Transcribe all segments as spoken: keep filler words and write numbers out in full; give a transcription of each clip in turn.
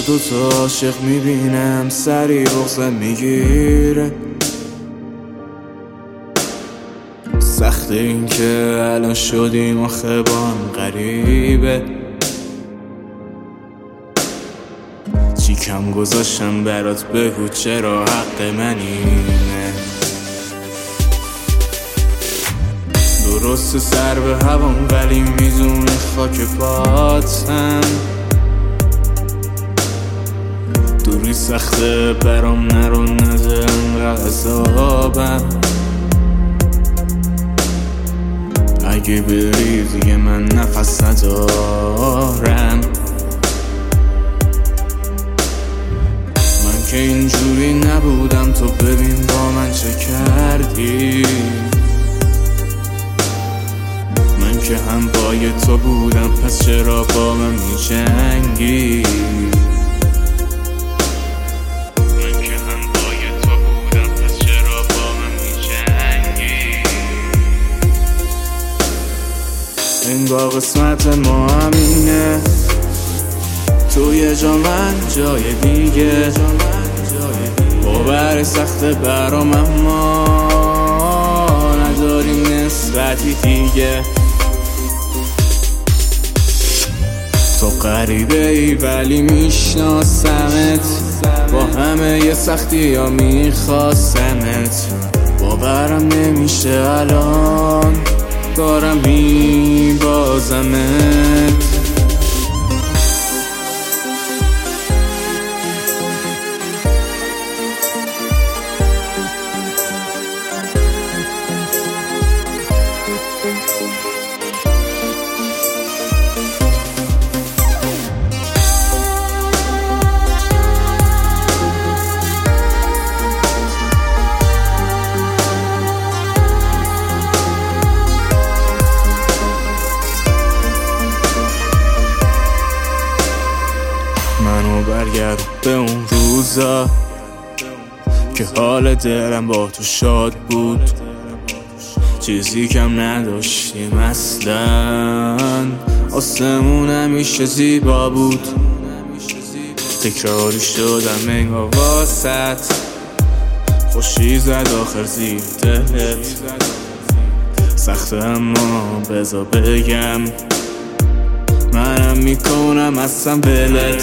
دوتا عاشق میبینم سری بغضم میگیره. سخت این که الان شدیم آخه با هم غریبه. چی کم گذاشتم برات بگو چرا حق من اینه. درست سر به هوام ولی میزونه خاک پاتم. دوری سخته برام نرو نده انقدر عذابم. اگه بری دیگه من نفس ندارم. من که اینجوری نبودم تو ببین با من چه کردی. من که هم بای تو بودم پس چرا با من می جنگی. من که هم بای تو بودم پس چرا با من می جنگی. انگار قسمت ما همینه. تو یه جا من جای دیگه. باور سخته برام اما نداریم نسبتی دیگه. تو غریبه ای ولی میشناسمت. با همه یه سختی ها میخواستمت. باورم نمیشه الان دارم میبازمت. منو برگرد به اون روزا که حال دلم با تو شاد بود. چیزی کم نداشتیم اصلا. آسمون همیشه زیبا بود. تکراری شدم انگار واسط. خوشی زد آخر زیر دلت. سخته اما بذار بگم منم میکنم اصلا بلت.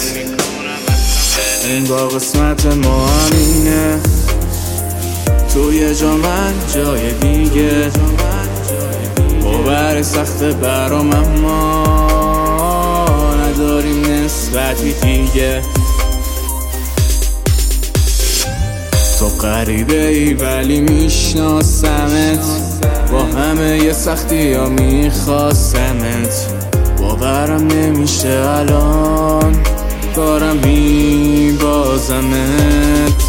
انگار قسمت ما همینه. تو یه جا من جای دیگه. باور سخته برام اما نداریم نسبتی دیگه. تو غریبه ای ولی میشناسمت. با همه یه سختی ها میخواستمت. باورم نمیشه الان دارم میبازمت.